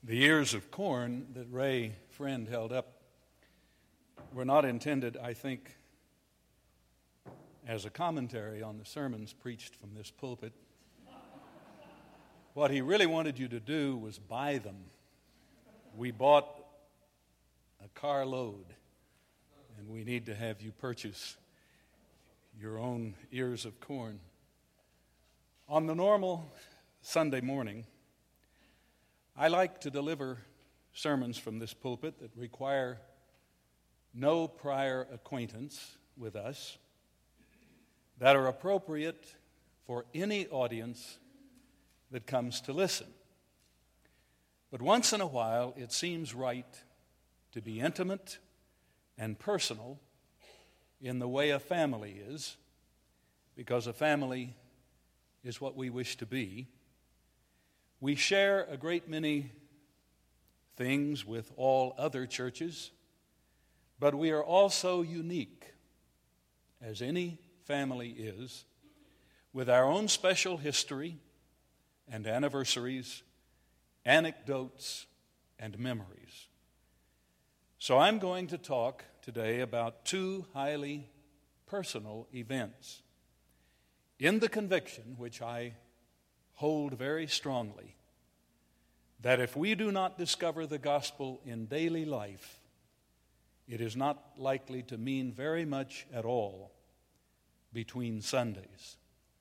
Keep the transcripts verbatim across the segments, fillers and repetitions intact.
The ears of corn that Ray Friend held up were not intended, I think, as a commentary on the sermons preached from this pulpit. What he really wanted you to do was buy them. We bought a carload, and we need to have you purchase your own ears of corn. On the normal Sunday morning, I like to deliver sermons from this pulpit that require no prior acquaintance with us, that are appropriate for any audience that comes to listen. But once in a while, it seems right to be intimate and personal in the way a family is, because a family is what we wish to be. We share a great many things with all other churches, but we are also unique, as any family is, with our own special history and anniversaries, anecdotes, and memories. So I'm going to talk today about two highly personal events, in the conviction, which I hold very strongly, that if we do not discover the gospel in daily life, it is not likely to mean very much at all between Sundays.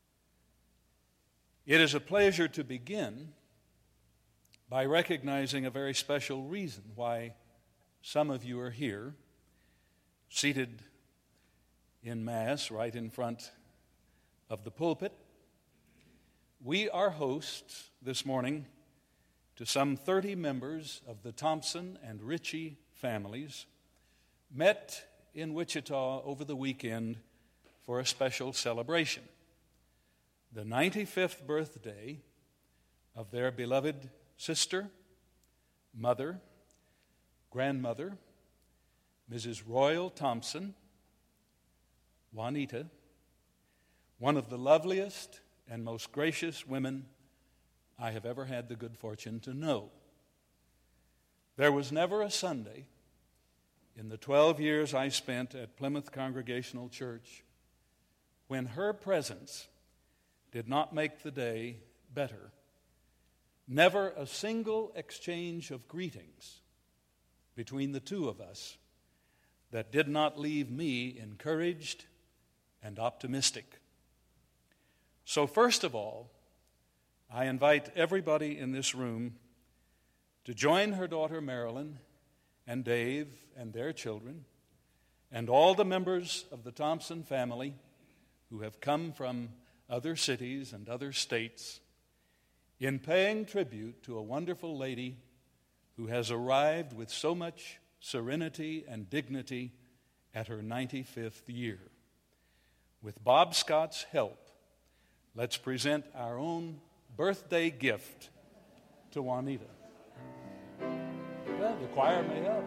It is a pleasure to begin by recognizing a very special reason why some of you are here, seated in Mass right in front of the pulpit. We are hosts this morning to some thirty members of the Thompson and Ritchie families, met in Wichita over the weekend for a special celebration, the ninety-fifth birthday of their beloved sister, mother, grandmother, Missus Royal Thompson, Juanita, one of the loveliest and most gracious women I have ever had the good fortune to know. There was never a Sunday in the twelve years I spent at Plymouth Congregational Church when her presence did not make the day better. Never a single exchange of greetings between the two of us that did not leave me encouraged and optimistic. So first of all, I invite everybody in this room to join her daughter Marilyn and Dave and their children and all the members of the Thompson family who have come from other cities and other states in paying tribute to a wonderful lady who has arrived with so much serenity and dignity at her ninety-fifth year. With Bob Scott's help, let's present our own birthday gift to Juanita. Well, the choir may help.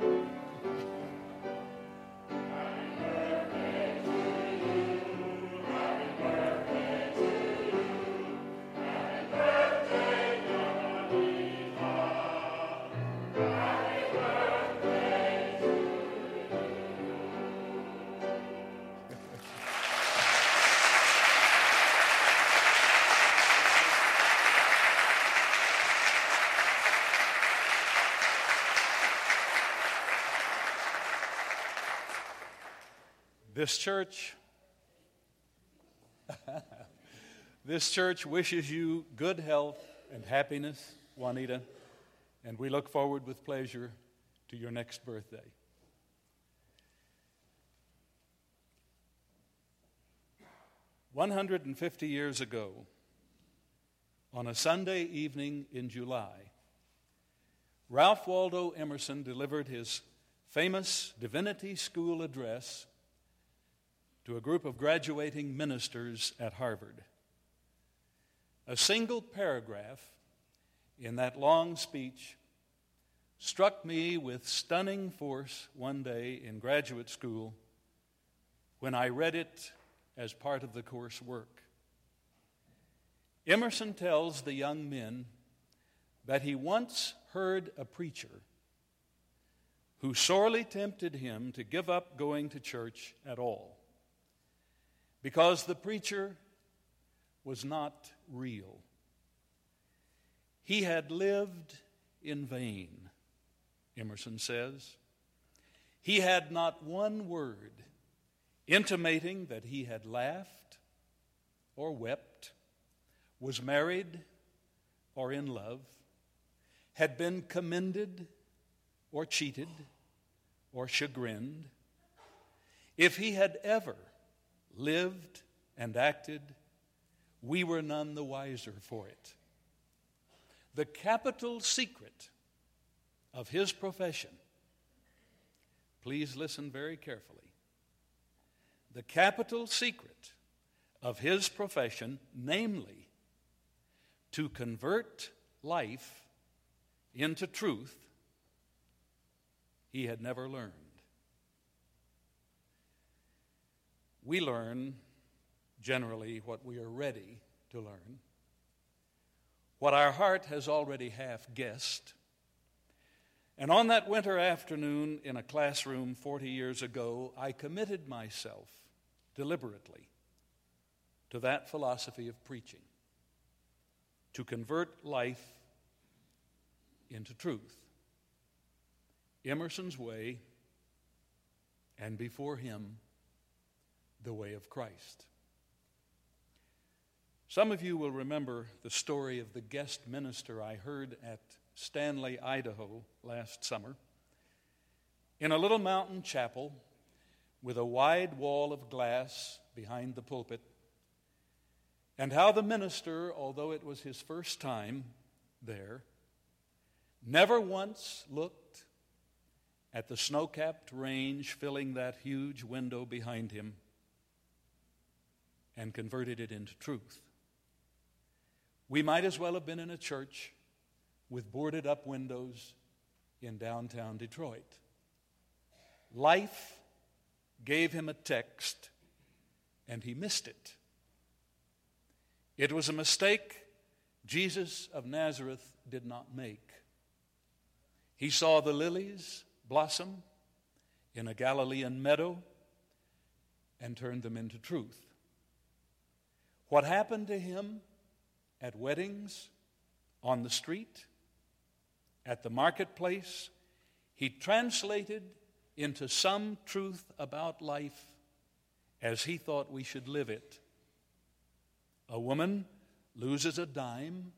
This church, this church wishes you good health and happiness, Juanita, and we look forward with pleasure to your next birthday. one hundred fifty years ago, on a Sunday evening in July, Ralph Waldo Emerson delivered his famous Divinity School address to a group of graduating ministers at Harvard. A single paragraph in that long speech struck me with stunning force one day in graduate school when I read it as part of the coursework. Emerson tells the young men that he once heard a preacher who sorely tempted him to give up going to church at all because the preacher was not real. He had lived in vain, Emerson says. He had not one word intimating that he had laughed or wept, was married or in love, had been commended or cheated or chagrined. If he had ever lived and acted, we were none the wiser for it. The capital secret of his profession, please listen very carefully. The capital secret of his profession, namely, to convert life into truth, he had never learned. We learn generally what we are ready to learn, what our heart has already half guessed. And on that winter afternoon in a classroom forty years ago, I committed myself deliberately to that philosophy of preaching, to convert life into truth. Emerson's way, and before him, the way of Christ. Some of you will remember the story of the guest minister I heard at Stanley, Idaho last summer, in a little mountain chapel with a wide wall of glass behind the pulpit, and how the minister, although it was his first time there, never once looked at the snow-capped range filling that huge window behind him and converted it into truth. We might as well have been in a church with boarded-up windows in downtown Detroit. Life gave him a text, and he missed it. It was a mistake Jesus of Nazareth did not make. He saw the lilies blossom in a Galilean meadow and turned them into truth. What happened to him at weddings, on the street, at the marketplace, he translated into some truth about life as he thought we should live it. A woman loses a dime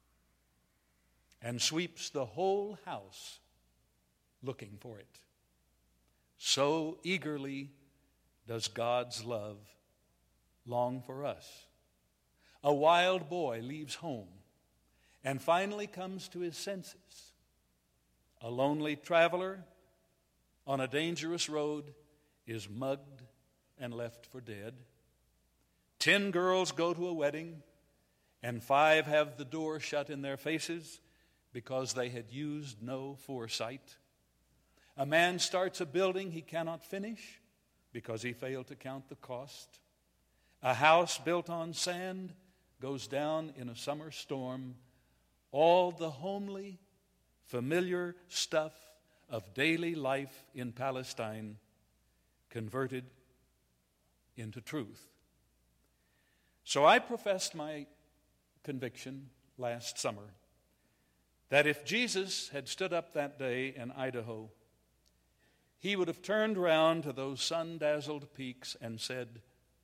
and sweeps the whole house looking for it. So eagerly does God's love long for us. A wild boy leaves home and finally comes to his senses. A lonely traveler on a dangerous road is mugged and left for dead. Ten girls go to a wedding, and five have the door shut in their faces because they had used no foresight. A man starts a building he cannot finish because he failed to count the cost. A house built on sand goes down in a summer storm. All the homely, familiar stuff of daily life in Palestine converted into truth. So I professed my conviction last summer that if Jesus had stood up that day in Idaho, he would have turned around to those sun-dazzled peaks and said,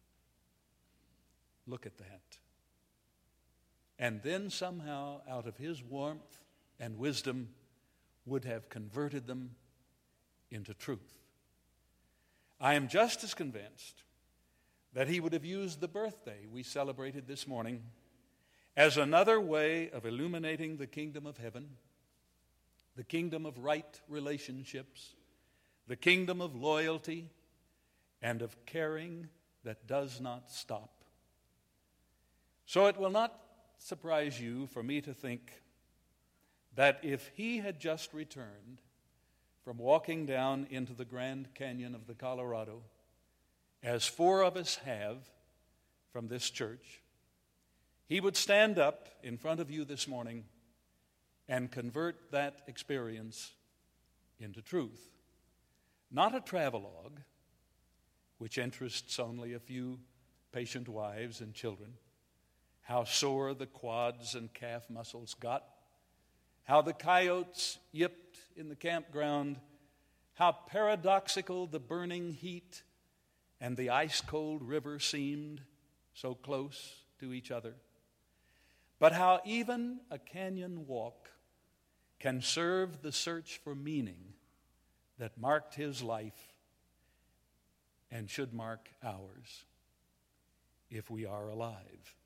"Look at that." And then somehow, out of his warmth and wisdom, would have converted them into truth. I am just as convinced that he would have used the birthday we celebrated this morning as another way of illuminating the kingdom of heaven, the kingdom of right relationships, the kingdom of loyalty, and of caring that does not stop. So it will not surprise you for me to think that if he had just returned from walking down into the Grand Canyon of the Colorado, as four of us have from this church, he would stand up in front of you this morning and convert that experience into truth. Not a travelogue, which interests only a few patient wives and children, how sore the quads and calf muscles got, how the coyotes yipped in the campground, how paradoxical the burning heat and the ice-cold river seemed so close to each other, but how even a canyon walk can serve the search for meaning that marked his life and should mark ours if we are alive.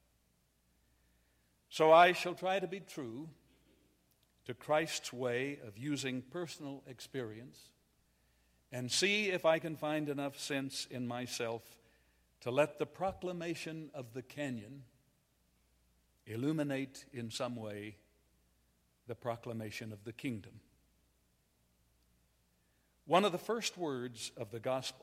So I shall try to be true to Christ's way of using personal experience and see if I can find enough sense in myself to let the proclamation of the canyon illuminate in some way the proclamation of the kingdom. One of the first words of the gospel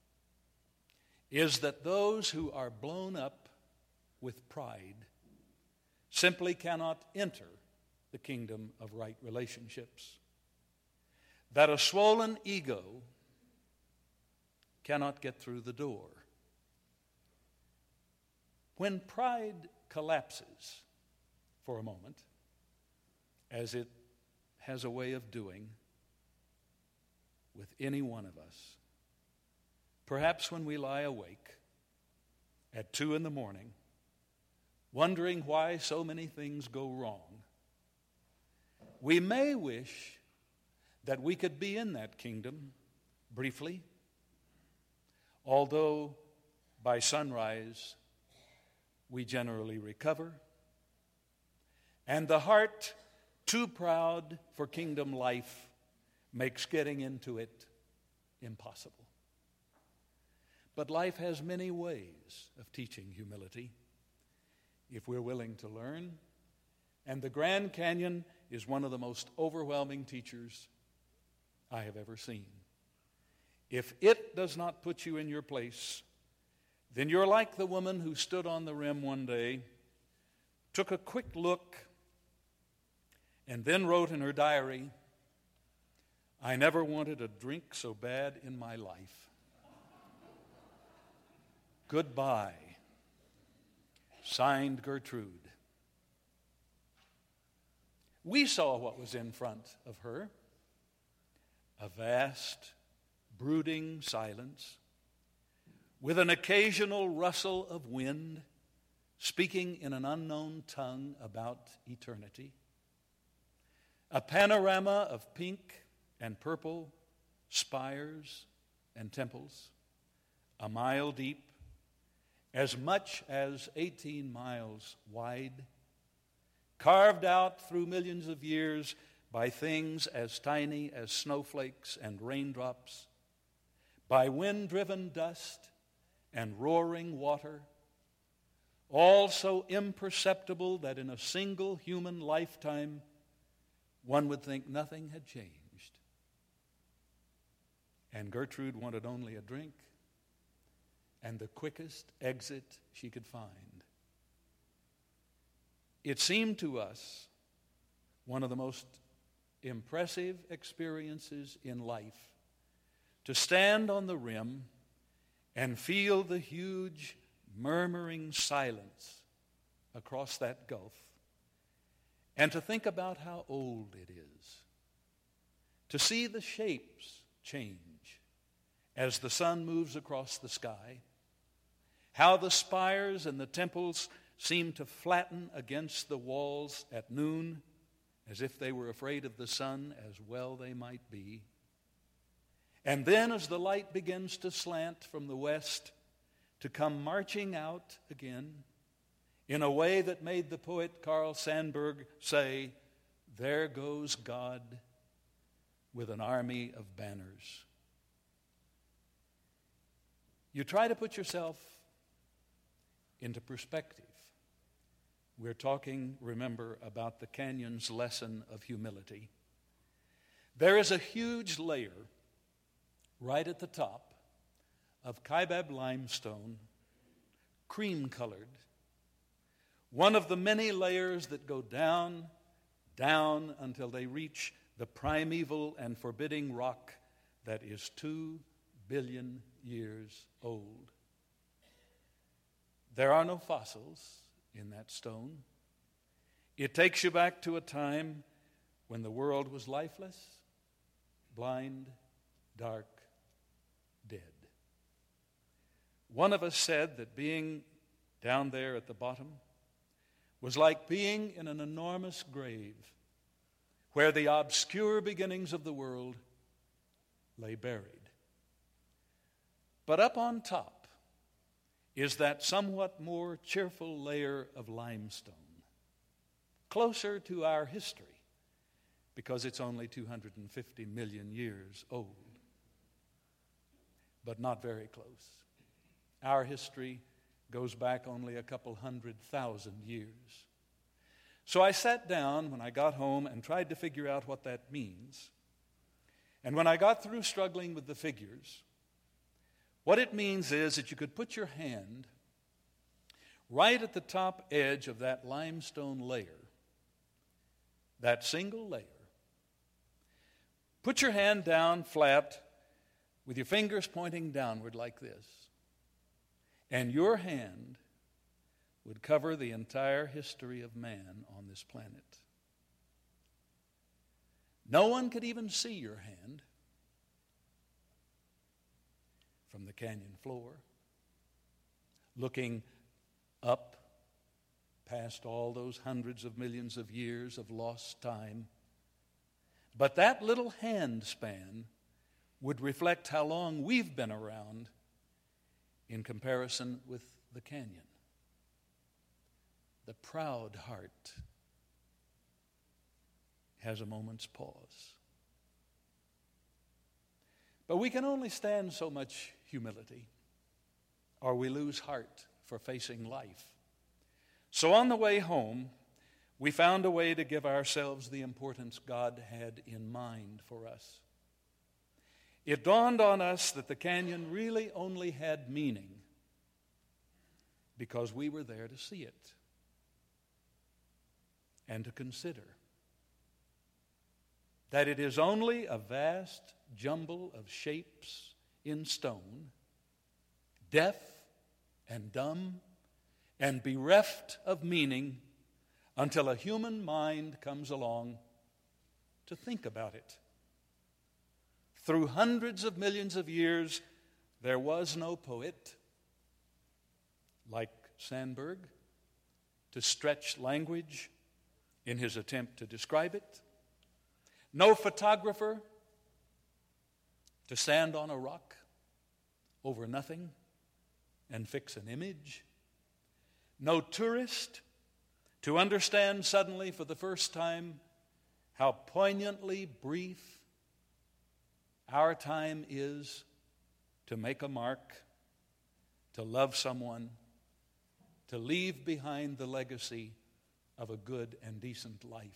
is that those who are blown up with pride simply cannot enter the kingdom of right relationships. That a swollen ego cannot get through the door. When pride collapses for a moment, as it has a way of doing with any one of us, perhaps when we lie awake at two in the morning, wondering why so many things go wrong, we may wish that we could be in that kingdom briefly, although by sunrise we generally recover, and the heart, too proud for kingdom life, makes getting into it impossible. But life has many ways of teaching humility if we're willing to learn, and the Grand Canyon is one of the most overwhelming teachers I have ever seen. If it does not put you in your place, then you're like the woman who stood on the rim one day, took a quick look, and then wrote in her diary, "I never wanted a drink so bad in my life. Goodbye." Signed, Gertrude. We saw what was in front of her, a vast, brooding silence, with an occasional rustle of wind, speaking in an unknown tongue about eternity. A panorama of pink and purple spires and temples, a mile deep, as much as eighteen miles wide, carved out through millions of years by things as tiny as snowflakes and raindrops, by wind-driven dust and roaring water, all so imperceptible that in a single human lifetime one would think nothing had changed. And Gertrude wanted only a drink and the quickest exit she could find. It seemed to us one of the most impressive experiences in life to stand on the rim and feel the huge murmuring silence across that gulf, and to think about how old it is, to see the shapes change as the sun moves across the sky, how the spires and the temples seem to flatten against the walls at noon as if they were afraid of the sun, as well they might be. And then as the light begins to slant from the west, to come marching out again in a way that made the poet Carl Sandburg say, "There goes God with an army of banners." You try to put yourself into perspective. We're talking, remember, about the canyon's lesson of humility. There is a huge layer right at the top of Kaibab limestone, cream-colored, one of the many layers that go down, down until they reach the primeval and forbidding rock that is two billion years old. There are no fossils in that stone. It takes you back to a time when the world was lifeless, blind, dark, dead. One of us said that being down there at the bottom was like being in an enormous grave where the obscure beginnings of the world lay buried. But up on top is that somewhat more cheerful layer of limestone, closer to our history because it's only two hundred fifty million years old, but not very close. Our history goes back only a couple hundred thousand years. So I sat down when I got home and tried to figure out what that means. And when I got through struggling with the figures, what it means is that you could put your hand right at the top edge of that limestone layer, that single layer. Put your hand down flat with your fingers pointing downward like this, and your hand would cover the entire history of man on this planet. No one could even see your hand from the canyon floor, looking up past all those hundreds of millions of years of lost time. But that little hand span would reflect how long we've been around in comparison with the canyon. The proud heart has a moment's pause. But we can only stand so much humility, or we lose heart for facing life. So on the way home, we found a way to give ourselves the importance God had in mind for us. It dawned on us that the canyon really only had meaning because we were there to see it and to consider that it is only a vast jumble of shapes in stone, deaf and dumb and bereft of meaning until a human mind comes along to think about it. Through hundreds of millions of years, there was no poet like Sandburg to stretch language in his attempt to describe it. No photographer to stand on a rock over nothing and fix an image. No tourist to understand suddenly for the first time how poignantly brief our time is to make a mark, to love someone, to leave behind the legacy of a good and decent life.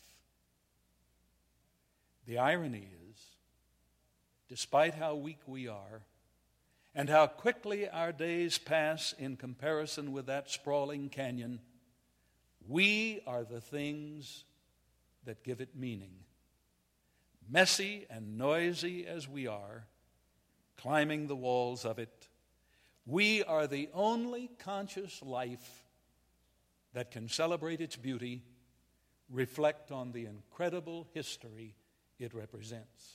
The irony is, despite how weak we are and how quickly our days pass in comparison with that sprawling canyon, we are the things that give it meaning. Messy and noisy as we are, climbing the walls of it, we are the only conscious life that can celebrate its beauty, reflect on the incredible history it represents.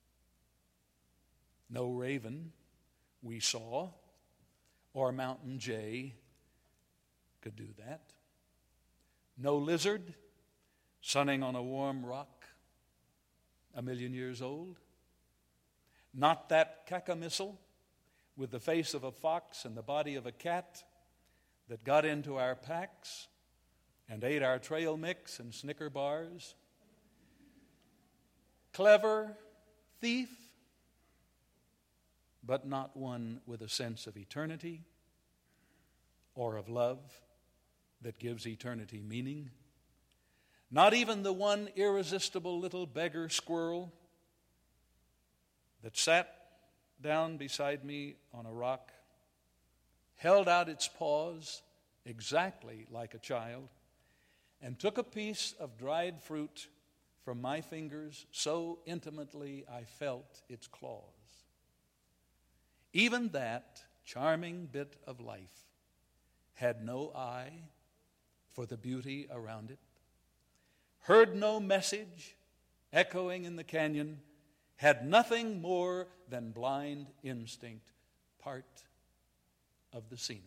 No raven we saw or mountain jay could do that. No lizard sunning on a warm rock a million years old. Not that cacomissal with the face of a fox and the body of a cat that got into our packs and ate our trail mix and Snicker bars. Clever thief, but not one with a sense of eternity or of love that gives eternity meaning. Not even the one irresistible little beggar squirrel that sat down beside me on a rock, held out its paws exactly like a child, and took a piece of dried fruit from my fingers so intimately I felt its claws. Even that charming bit of life had no eye for the beauty around it, heard no message echoing in the canyon, had nothing more than blind instinct, part of the scenery.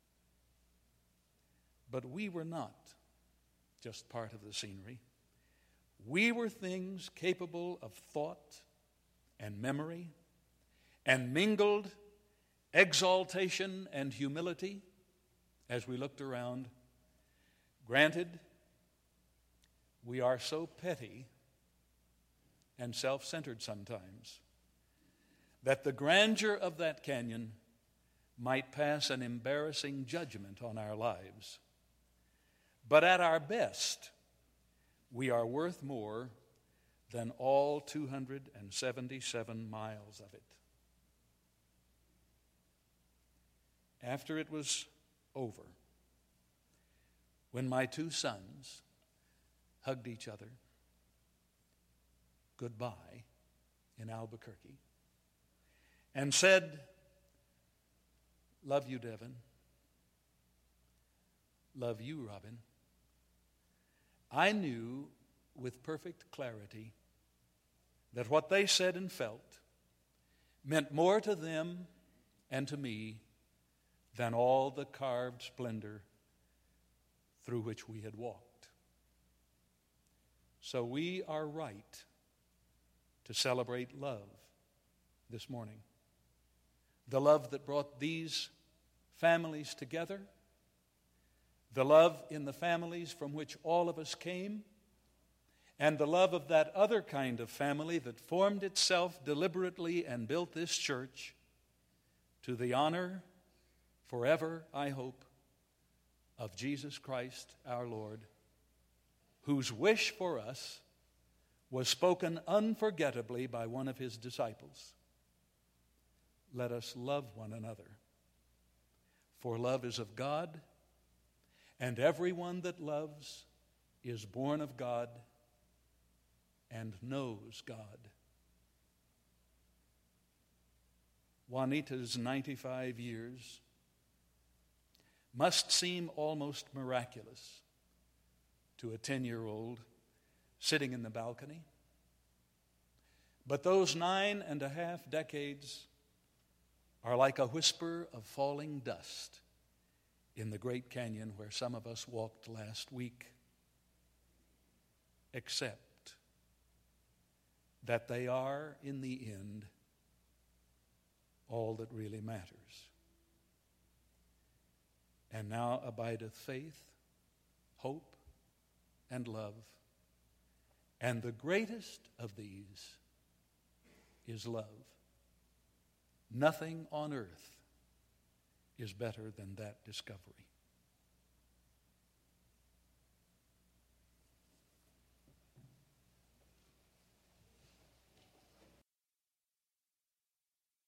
But we were not just part of the scenery. We were things capable of thought and memory and mingled exaltation and humility as we looked around. Granted, we are so petty and self-centered sometimes that the grandeur of that canyon might pass an embarrassing judgment on our lives. But at our best, we are worth more than all two hundred seventy-seven miles of it. After it was over, when my two sons hugged each other goodbye in Albuquerque and said, "Love you, Devin. Love you, Robin," I knew with perfect clarity that what they said and felt meant more to them and to me than all the carved splendor through which we had walked. So we are right to celebrate love this morning. The love that brought these families together, the love in the families from which all of us came, and the love of that other kind of family that formed itself deliberately and built this church to the honor, forever, I hope, of Jesus Christ our Lord, whose wish for us was spoken unforgettably by one of his disciples. Let us love one another, for love is of God, and everyone that loves is born of God and knows God. Juanita's ninety-five years must seem almost miraculous to a ten-year-old sitting in the balcony. But those nine and a half decades are like a whisper of falling dust in the Great Canyon where some of us walked last week, except that they are, in the end, all that really matters. And now abideth faith, hope, and love. And the greatest of these is love. Nothing on earth is better than that discovery.